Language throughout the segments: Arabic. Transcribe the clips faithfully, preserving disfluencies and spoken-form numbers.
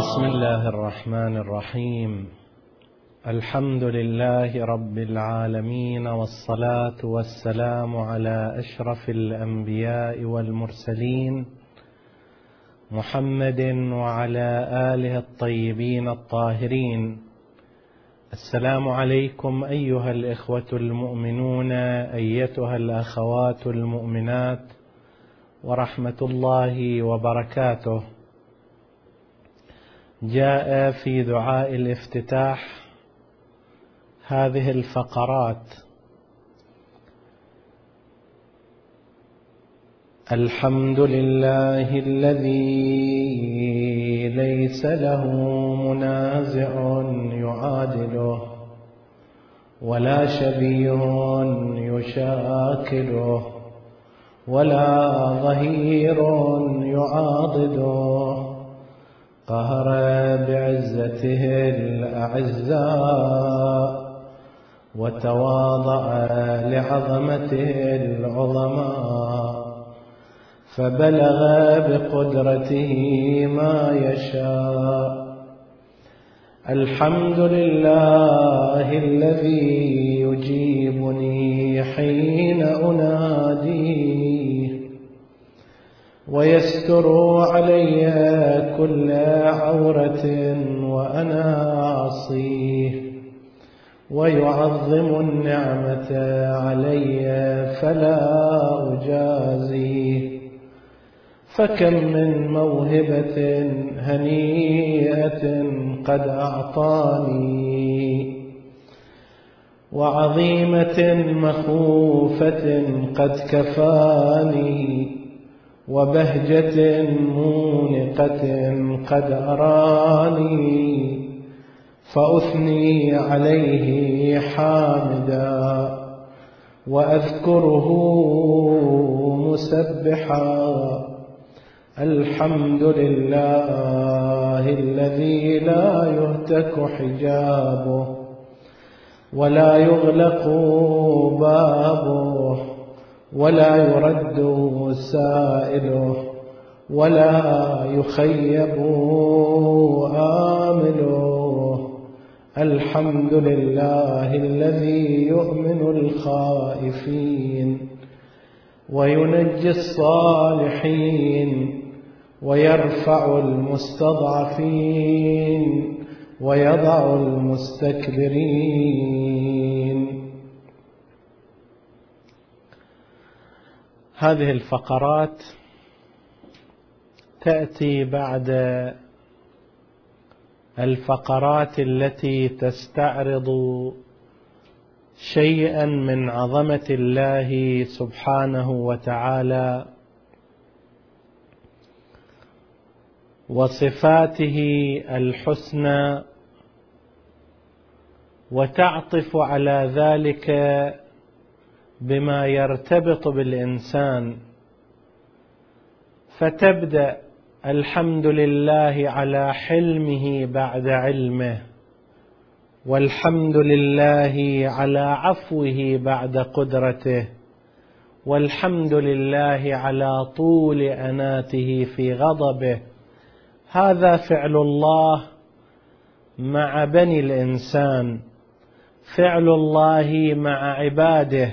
بسم الله الرحمن الرحيم. الحمد لله رب العالمين، والصلاة والسلام على أشرف الأنبياء والمرسلين محمد وعلى آله الطيبين الطاهرين. السلام عليكم أيها الإخوة المؤمنون، أيتها الأخوات المؤمنات، ورحمة الله وبركاته. جاء في دعاء الافتتاح هذه الفقرات: الحمد لله الذي ليس له منازع يعادله، ولا شبيه يشاكله، ولا ظهير يعاضده. قهر بعزته الأعزاء، وتواضع لعظمته العظماء، فبلغ بقدرته ما يشاء. الحمد لله الذي يجيبني حين أناديه، ويستر علي كل عورة وأنا عصيه، ويعظم النعمة علي فلا أجازيه. فكم من موهبة هنيئة قد أعطاني، وعظيمة مخوفة قد كفاني، وبهجة مونقة قد أراني، فأثني عليه حامدا، وأذكره مسبحا. الحمد لله الذي لا يهتك حجابه، ولا يغلق بابه، ولا يرد سائله، ولا يخيب آمله. الحمد لله الذي يؤمن الخائفين، وينجي الصالحين، ويرفع المستضعفين، ويضع المستكبرين. هذه الفقرات تأتي بعد الفقرات التي تستعرض شيئا من عظمة الله سبحانه وتعالى وصفاته الحسنى، وتعطف على ذلك بما يرتبط بالإنسان، فتبدأ الحمد لله على حلمه بعد علمه، والحمد لله على عفوه بعد قدرته، والحمد لله على طول أناته في غضبه. هذا فعل الله مع بني الإنسان، فعل الله مع عباده،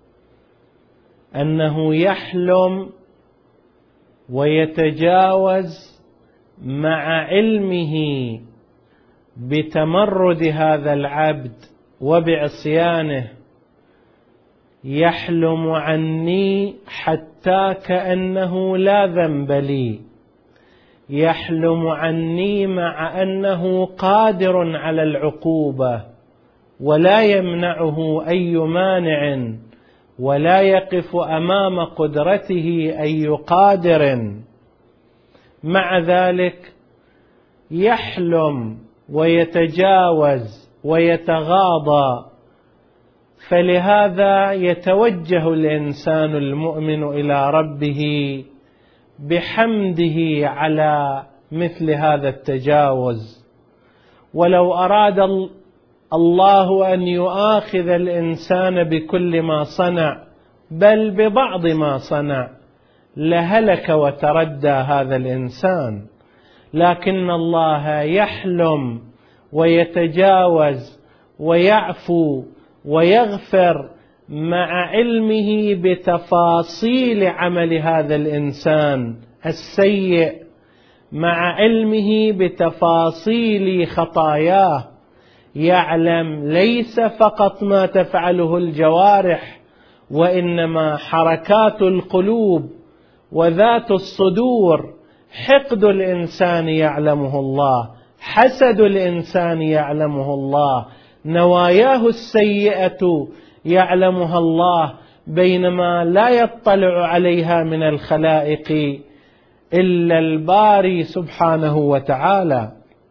أنه يحلم ويتجاوز مع علمه بتمرد هذا العبد وبعصيانه. يحلم عني حتى كأنه لا ذنب لي، يحلم عني مع أنه قادر على العقوبة، ولا يمنعه أي مانع، ولا يقف أمام قدرته أي قادر. مع ذلك يحلم ويتجاوز ويتغاضى. فلهذا يتوجه الإنسان المؤمن إلى ربه بحمده على مثل هذا التجاوز. ولو أراد الله أن يؤاخذ الإنسان بكل ما صنع، بل ببعض ما صنع، لهلك وتردى هذا الإنسان. لكن الله يحلم ويتجاوز ويعفو ويغفر مع علمه بتفاصيل عمل هذا الإنسان السيء، مع علمه بتفاصيل خطاياه. يعلم ليس فقط ما تفعله الجوارح، وإنما حركات القلوب وذات الصدور. حقد الإنسان يعلمه الله، حسد الإنسان يعلمه الله، نواياه السيئة يعلمها الله، بينما لا يطلع عليها من الخلائق إلا الباري سبحانه وتعالى.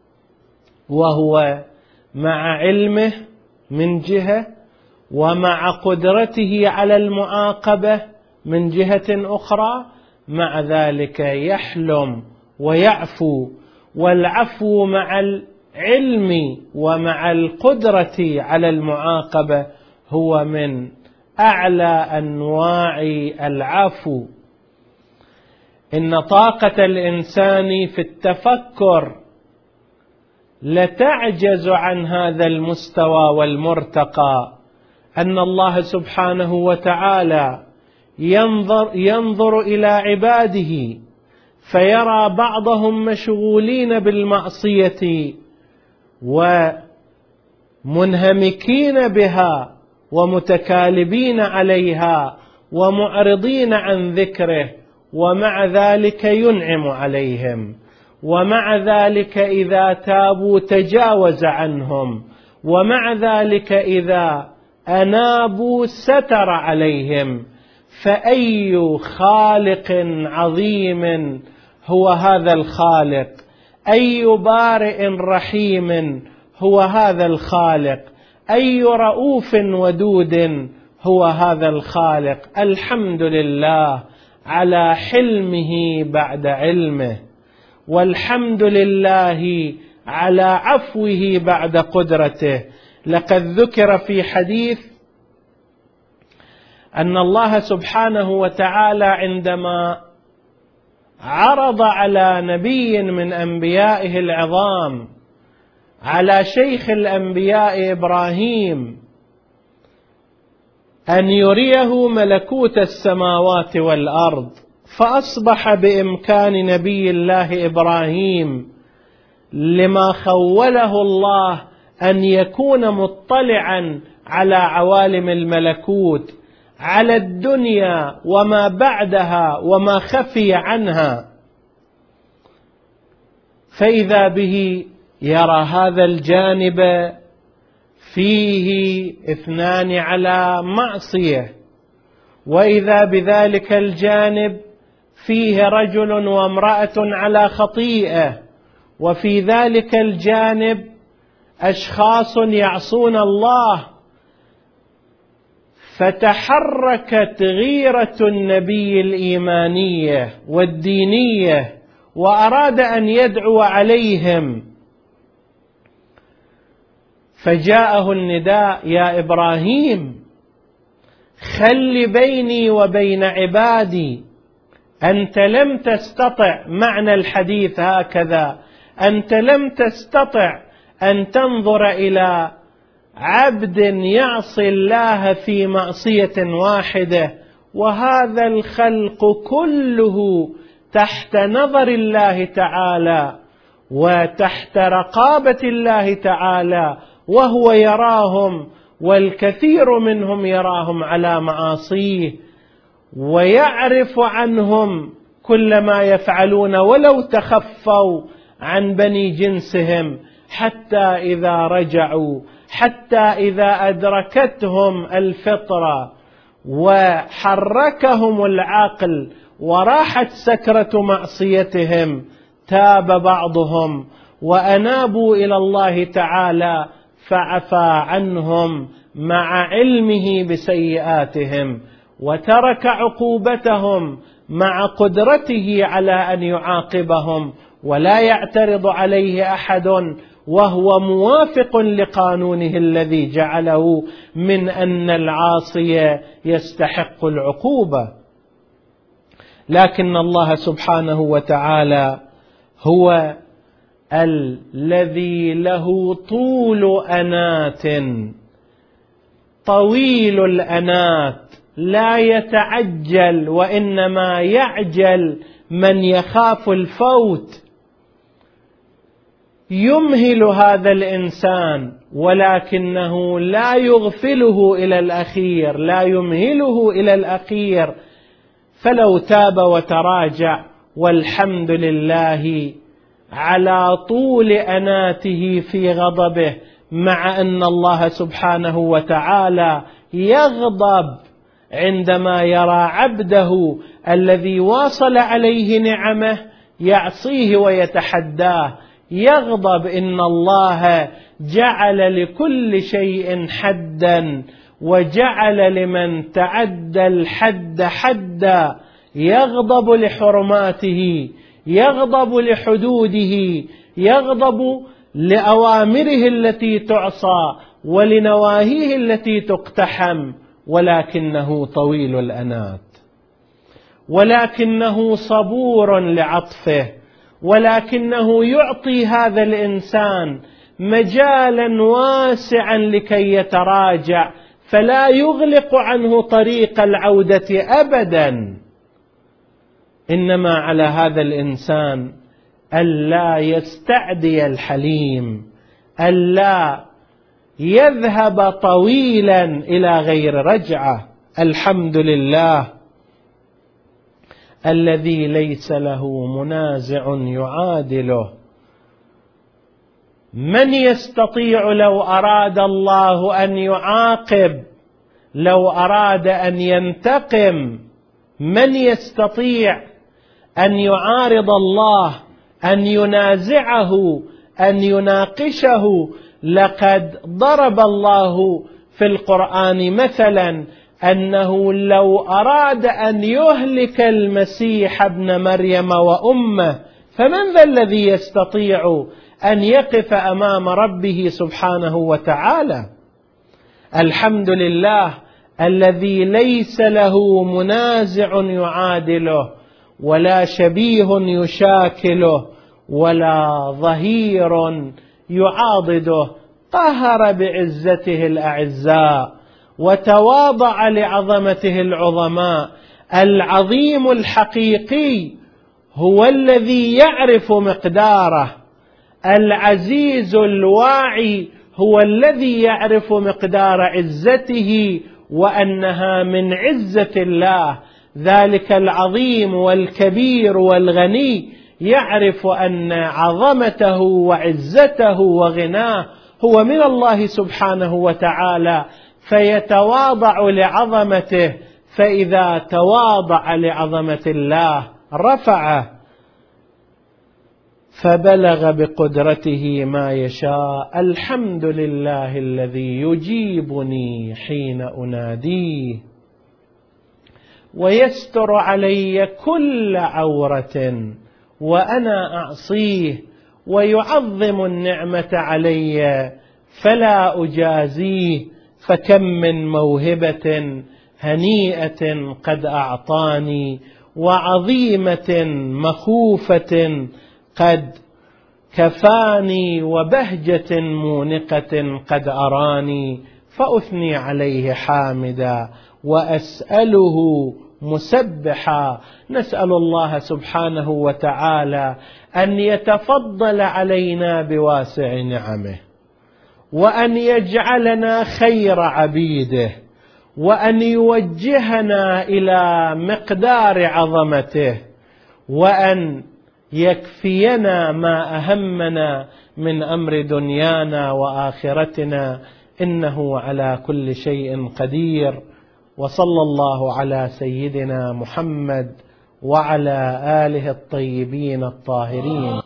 وهو مع علمه من جهة، ومع قدرته على المعاقبة من جهة أخرى، مع ذلك يحلم ويعفو. والعفو مع العلم ومع القدرة على المعاقبة هو من أعلى أنواع العفو. إن طاقة الإنسان في التفكر لتعجز عن هذا المستوى والمرتقى. أن الله سبحانه وتعالى ينظر, ينظر إلى عباده فيرى بعضهم مشغولين بالمعصية ومنهمكين بها ومتكالبين عليها ومعرضين عن ذكره، ومع ذلك ينعم عليهم، ومع ذلك إذا تابوا تجاوز عنهم، ومع ذلك إذا أنابوا ستر عليهم. فأي خالق عظيم هو هذا الخالق، أي بارئ رحيم هو هذا الخالق، أي رؤوف ودود هو هذا الخالق. الحمد لله على حلمه بعد علمه، والحمد لله على عفوه بعد قدرته. لقد ذكر في حديث أن الله سبحانه وتعالى عندما عرض على نبي من أنبيائه العظام، على شيخ الأنبياء إبراهيم، أن يريه ملكوت السماوات والأرض، فأصبح بإمكان نبي الله إبراهيم لما خوله الله أن يكون مطلعا على عوالم الملكوت، على الدنيا وما بعدها وما خفي عنها. فإذا به يرى هذا الجانب فيه اثنان على معصية، وإذا بذلك الجانب فيه رجل وامرأة على خطيئة، وفي ذلك الجانب أشخاص يعصون الله. فتحركت غيرة النبي الإيمانية والدينية، وأراد أن يدعو عليهم، فجاءه النداء: يا إبراهيم، خل بيني وبين عبادي. أنت لم تستطع، معنى الحديث هكذا، أنت لم تستطع أن تنظر إلى عبد يعصي الله في معصية واحدة، وهذا الخلق كله تحت نظر الله تعالى وتحت رقابة الله تعالى، وهو يراهم، والكثير منهم يراهم على معاصيه، ويعرف عنهم كل ما يفعلون ولو تخفوا عن بني جنسهم، حتى إذا رجعوا، حتى إذا أدركتهم الفطرة وحركهم العقل وراحت سكرة معصيتهم، تاب بعضهم وأنابوا إلى الله تعالى فعفى عنهم مع علمه بسيئاتهم، وترك عقوبتهم مع قدرته على أن يعاقبهم، ولا يعترض عليه أحد، وهو موافق لقانونه الذي جعله من أن العاصي يستحق العقوبة. لكن الله سبحانه وتعالى هو الذي له طول أنات، طويل الأنات، لا يتعجل وإنما يعجل من يخاف الفوت. يمهل هذا الإنسان ولكنه لا يغفله إلى الأخير، لا يمهله إلى الأخير. فلو تاب وتراجع والحمد لله على طول أناته في غضبه، مع أن الله سبحانه وتعالى يغضب عندما يرى عبده الذي واصل عليه نعمه يعصيه ويتحداه. يغضب إن الله جعل لكل شيء حدا وجعل لمن تعدى الحد حدا. يغضب لحرماته، يغضب لحدوده، يغضب لأوامره التي تعصى ولنواهيه التي تقتحم، ولكنه طويل الأنات، ولكنه صبور لعطفه، ولكنه يعطي هذا الإنسان مجالا واسعا لكي يتراجع، فلا يغلق عنه طريق العودة أبدا. إنما على هذا الإنسان ألا يستعدي الحليم، ألا يذهب طويلا إلى غير رجعة. الحمد لله الذي ليس له منازع يعادله. من يستطيع لو أراد الله أن يعاقب، لو أراد أن ينتقم، من يستطيع أن يعارض الله، أن ينازعه، أن يناقشه؟ لقد ضرب الله في القرآن مثلا أنه لو أراد أن يهلك المسيح ابن مريم وأمه، فمن ذا الذي يستطيع أن يقف أمام ربه سبحانه وتعالى؟ الحمد لله الذي ليس له منازع يعادله، ولا شبيه يشاكله، ولا ظهير يعاضده. قهر بعزته الأعزاء وتواضع لعظمته العظماء. العظيم الحقيقي هو الذي يعرف مقداره، العزيز الواعي هو الذي يعرف مقدار عزته وأنها من عزة الله. ذلك العظيم والكبير والغني يعرف أن عظمته وعزته وغناه هو من الله سبحانه وتعالى، فيتواضع لعظمته، فإذا تواضع لعظمة الله رفعه، فبلغ بقدرته ما يشاء. الحمد لله الذي يجيبني حين أناديه ويستر علي كل عورة وأنا أعصيه، ويعظم النعمة علي فلا أجازيه. فكم من موهبة هنيئة قد أعطاني، وعظيمة مخوفة قد كفاني، وبهجة مونقة قد أراني. فأثني عليه حامدا وأسأله مسبحا. نسأل الله سبحانه وتعالى أن يتفضل علينا بواسع نعمه، وأن يجعلنا خير عبيده، وأن يوجهنا إلى مقدار عظمته، وأن يكفينا ما أهمنا من أمر دنيانا وآخرتنا، إنه على كل شيء قدير. وصلى الله على سيدنا محمد وعلى آله الطيبين الطاهرين.